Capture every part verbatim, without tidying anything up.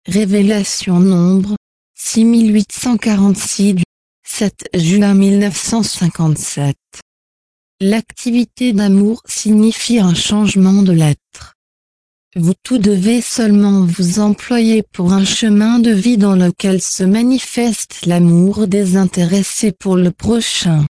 Révélation Nombre, six mille huit cent quarante-six du sept juin mille neuf cent cinquante-sept. L'activité d'amour signifie un changement de l'être. Vous tout devez seulement vous employer pour un chemin de vie dans lequel se manifeste l'amour désintéressé pour le prochain.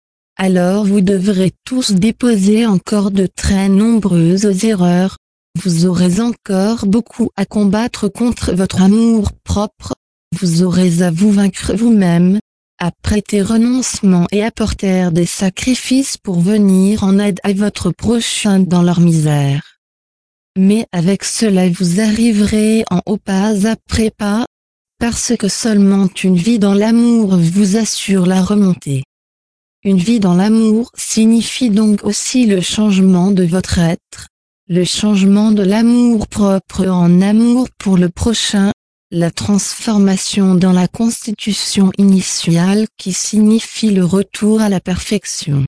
Alors vous devrez tous déposer encore de très nombreuses erreurs. Vous aurez encore beaucoup à combattre contre votre amour propre. Vous aurez à vous vaincre vous-même, à prêter renoncement et apporter des sacrifices pour venir en aide à votre prochain dans leur misère. Mais avec cela vous arriverez en haut pas après pas, parce que seulement une vie dans l'amour vous assure la remontée. Une vie dans l'amour signifie donc aussi le changement de votre être, le changement de l'amour propre en amour pour le prochain, la transformation dans la constitution initiale qui signifie le retour à la perfection.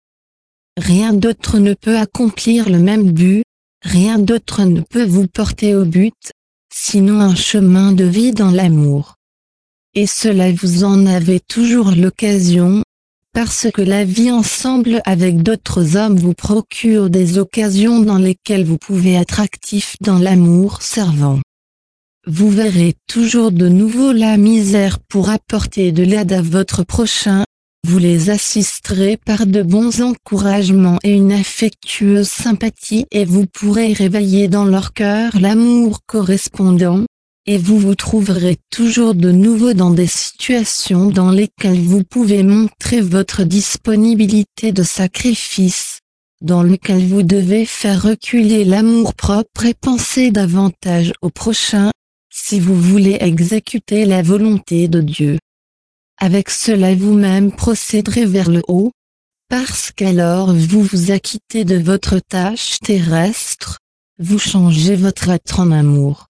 Rien d'autre ne peut accomplir le même but, rien d'autre ne peut vous porter au but, sinon un chemin de vie dans l'amour. Et cela vous en avez toujours l'occasion, parce que la vie ensemble avec d'autres hommes vous procure des occasions dans lesquelles vous pouvez être actif dans l'amour servant. Vous verrez toujours de nouveau la misère pour apporter de l'aide à votre prochain, vous les assisterez par de bons encouragements et une affectueuse sympathie et vous pourrez réveiller dans leur cœur l'amour correspondant, et vous vous trouverez toujours de nouveau dans des situations dans lesquelles vous pouvez montrer votre disponibilité de sacrifice, dans lesquelles vous devez faire reculer l'amour propre et penser davantage au prochain, si vous voulez exécuter la volonté de Dieu. Avec cela vous-même procéderez vers le haut, parce qu'alors vous vous acquittez de votre tâche terrestre, vous changez votre être en amour.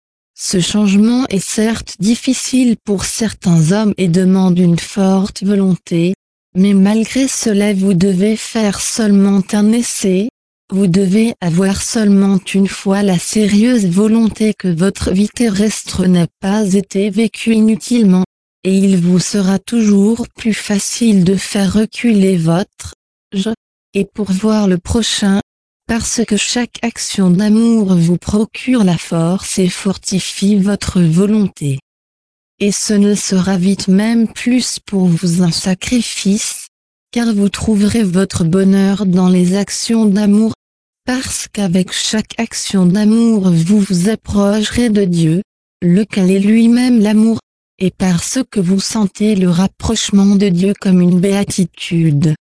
Ce changement est certes difficile pour certains hommes et demande une forte volonté, mais malgré cela vous devez faire seulement un essai, vous devez avoir seulement une fois la sérieuse volonté que votre vie terrestre n'a pas été vécue inutilement, et il vous sera toujours plus facile de faire reculer votre « je » et pour voir le prochain, parce que chaque action d'amour vous procure la force et fortifie votre volonté. Et ce ne sera vite même plus pour vous un sacrifice, car vous trouverez votre bonheur dans les actions d'amour, parce qu'avec chaque action d'amour vous vous approcherez de Dieu, lequel est lui-même l'amour, et parce que vous sentez le rapprochement de Dieu comme une béatitude.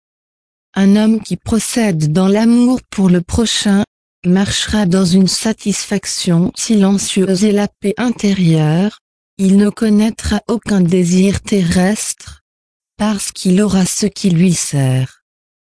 Un homme qui procède dans l'amour pour le prochain, marchera dans une satisfaction silencieuse et la paix intérieure, il ne connaîtra aucun désir terrestre, parce qu'il aura ce qui lui sert.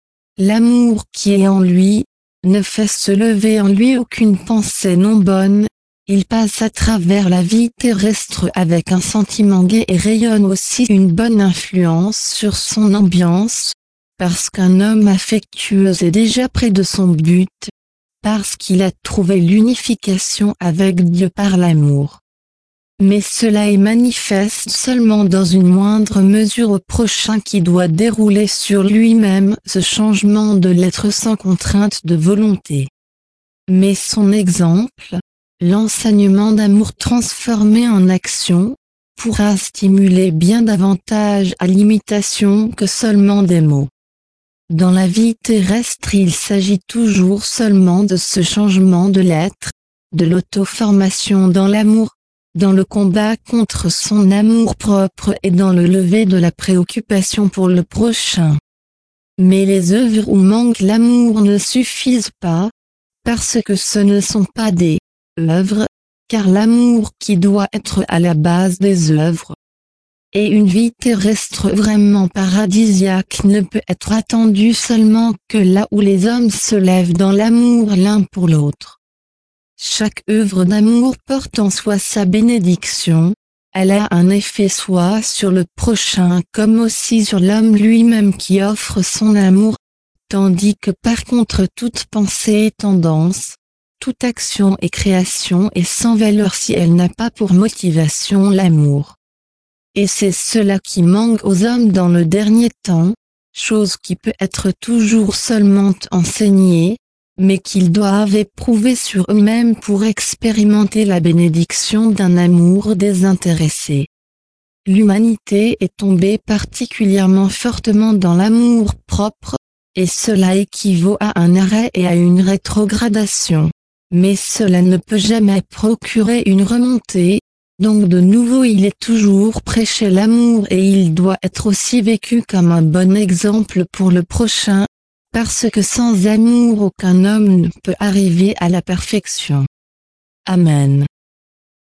L'amour qui est en lui, ne fait se lever en lui aucune pensée non bonne, il passe à travers la vie terrestre avec un sentiment gai et rayonne aussi une bonne influence sur son ambiance, parce qu'un homme affectueux est déjà près de son but, parce qu'il a trouvé l'unification avec Dieu par l'amour. Mais cela est manifeste seulement dans une moindre mesure au prochain qui doit dérouler sur lui-même ce changement de l'être sans contrainte de volonté. Mais son exemple, l'enseignement d'amour transformé en action, pourra stimuler bien davantage à l'imitation que seulement des mots. Dans la vie terrestre il s'agit toujours seulement de ce changement de l'être, de l'auto-formation dans l'amour, dans le combat contre son amour propre et dans le lever de la préoccupation pour le prochain. Mais les œuvres où manque l'amour ne suffisent pas, parce que ce ne sont pas des œuvres, car l'amour qui doit être à la base des œuvres. Et une vie terrestre vraiment paradisiaque ne peut être attendue seulement que là où les hommes se lèvent dans l'amour l'un pour l'autre. Chaque œuvre d'amour porte en soi sa bénédiction, elle a un effet soit sur le prochain comme aussi sur l'homme lui-même qui offre son amour, tandis que par contre toute pensée et tendance, toute action et création est sans valeur si elle n'a pas pour motivation l'amour. Et c'est cela qui manque aux hommes dans le dernier temps, chose qui peut être toujours seulement enseignée, mais qu'ils doivent éprouver sur eux-mêmes pour expérimenter la bénédiction d'un amour désintéressé. L'humanité est tombée particulièrement fortement dans l'amour propre, et cela équivaut à un arrêt et à une rétrogradation. Mais cela ne peut jamais procurer une remontée, donc de nouveau il est toujours prêché l'amour et il doit être aussi vécu comme un bon exemple pour le prochain, parce que sans amour aucun homme ne peut arriver à la perfection. Amen.